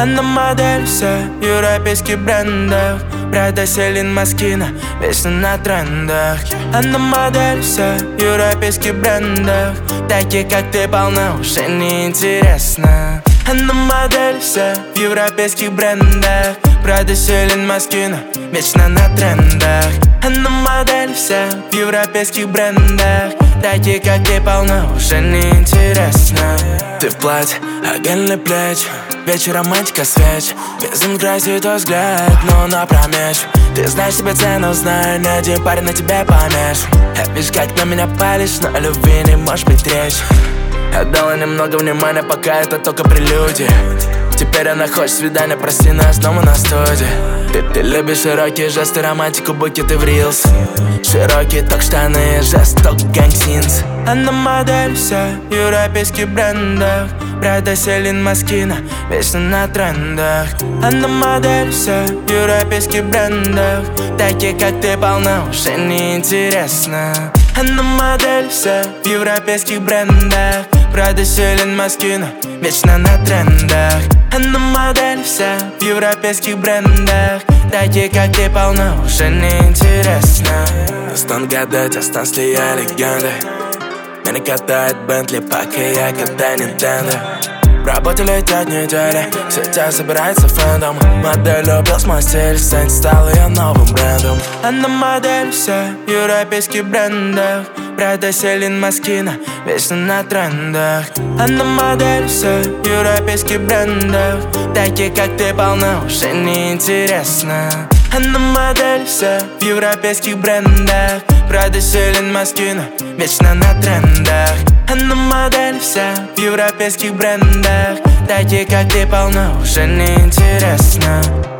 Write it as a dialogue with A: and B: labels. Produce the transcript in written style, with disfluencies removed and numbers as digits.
A: Она модель вся в европейских брендах. Прада, Селин, Москина, вечно на трендах. Она модель вся в европейских брендах. Такие, как ты, полна, уже неинтересно. Она модель вся в европейских брендах. Прада, Селин, Москина, вечно на трендах. Она модель вся в европейских брендах. Такие, как ты, полна, уже неинтересно. Ты в платье, оголенные плечи, вечер романтика свеч. Безумно красит твой взгляд, но напромечь. Ты знаешь себе цену, знаю, ни один парень на тебе помешан. Я вижу, как на меня палишь, но о любви не может быть речь. Отдала немного внимания, пока это только прелюдия. Теперь она хочет свидания, прости нас, но мы на студии. Ты любишь широкие жесты, романтику, букеты в рилс. Широкие ток-штаны, жест, ток-гангсинс. Она модель вся в европейских брендах. Прада, Селин, Москина, вечно на трендах. Она модель вся в европейских брендах. Такие, как ты, полна, уже неинтересно. Она модель вся в европейских брендах. Прада, Селин, Москина, вечно на трендах. Она модель вся в европейских брендах. Такие, как ты, полна, уже неинтересно. Не стану гадать, останусь ли я легендой. Меня катает Бентли, пока я катаю Nintendo. В работе летят недели, в сетях собирается фэндом. Модель убил мой стиль, Сэнди стал ее новым брендом. Она модель вся в европейских брендах. Прада, Селин, Москина, вечно на трендах. Она модель вся в европейских брендах. Такие, как ты, полна, уже неинтересно. Она модель вся в европейских брендах. Прада, Селин, Москина, вечно на трендах. Она модель вся в европейских брендах. Такие, как ты, полна, уже неинтересно.